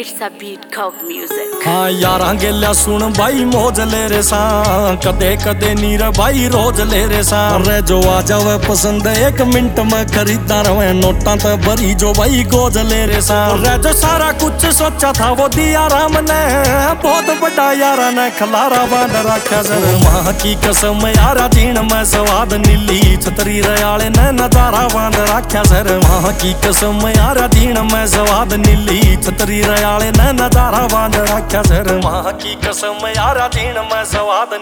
It's a beat called music. हाँ यारा गेल्या सुन भाई मौज ले रे सा कदे कदे नीर भाई रोज ले रे सा रे जो आ जावे पसंद एक मिनट में खरीदा रवे नोटा ते भरी जो भाई गोज ले रे सा रे जो सारा कुछ सोचा था वो दिया राम ने बहुत बड़ा यारा ने खलारा बांध रखा सर माँ की कसम यारा जीण में स्वाद नीली छतरी रयाले ने नजारा बांध रखा सर माँ की कसम यारा जीण में स्वाद नीली छतरी रयाले ने नजारा बांध रखा सर माँ की कसम यारा जीण में स्वाद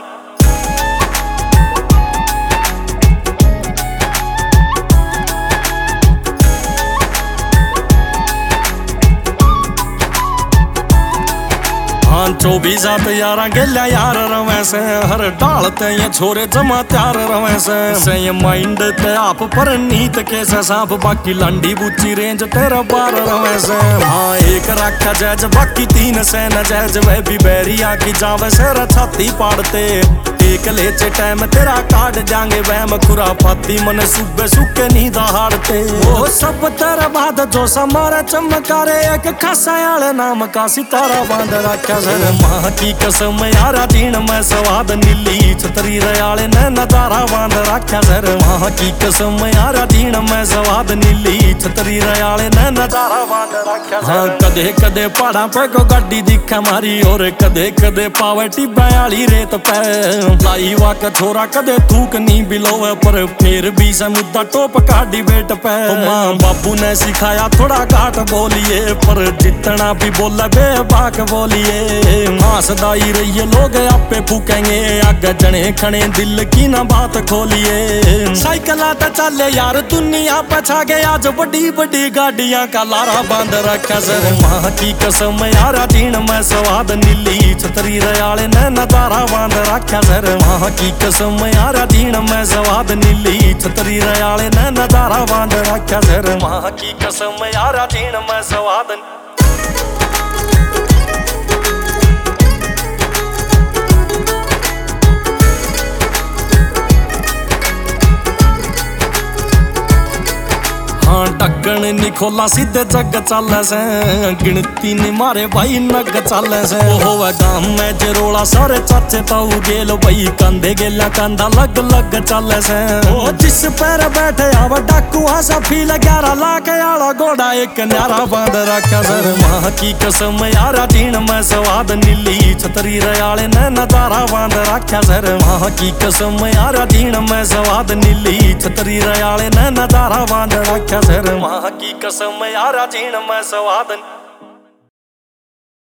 हाँ 24 यारा गेल्या यार रवे से हर डाल ते ये छोरे जमा त्यार रवे से ये माइंड ते आप पर नीत के से साफ बाकी लांडी बूची रेंज तेरा बार रवे से हाँ एक रखा जैज बाकी 3 से न जैज वे भी बैरिया की जावे से छाती पाड़ते एक लेचे टाइम तेरा काट जाएंगे वहम खुराफाती मन सुबह सुखे नींद हारते वो सब तेरा बाद जो समारे चमकारे एक खासा याले नाम का सितारा बांध रखा सर माँ की कसम यारा जीण में स्वाद नीली छतरी रयाले ने नजारा बांध रखा सर माँ की कसम यारा जीण में स्वाद नीली छतरी रयाले ने नजारा बांध रखा हाँ कदे कदे पहाड़ा पे को गाड़ी दिखा मारी और कदे कदे पावे टिब्बा आली रेत पे लाई वाक छोरा कदे थूक नहीं बिलोवे पर फिर भी समुद्र टोप काटी बेट पे माँ बाबू ने सिखाया थोड़ा घाट बोलिए पर जितना भी बोला बेबाक बोलिए हंसदाई रहिए लोग आपे फूकेंगे आगे जने खने दिल की ना बात खोलिए साइकिल आटा चले यार दुनिया पछा गए आज बड़ी बड़ी गाड़ियां का लारा बांध रखा सर माँ की कसम यारा जीण में स्वाद नीली छतरी रयाले ने नजारा बांध रखा सर माँ की कसम यारा जीण में स्वाद नीली छतरी रयाले ने नजारा बांध रखा सर माँ की कसम यारा जीण में स्वाद हाँ ढक्कन नहीं खोला सीधे जग चल से गिनती नहीं मारे भाई नग चल से होवे गाम में जरोला सारे चाचे ताऊ गेल भाई कंधे गेला कंधा लग लग चल से ओ जिस पैर बैठे आवा डाकू आसा फील 11 लाख आला घोड़ा एक न्यारा बांध रखा सर माँ की कसम यारा जीण में स्वाद नीली छतरी रयाले ने नजारा बांध रखा सर माँ की कसम यारा जीण में स्वाद नीली छतरी रयाले ने नजारा बांध रखा सर माँ की कसम यारा जीण में स्वाद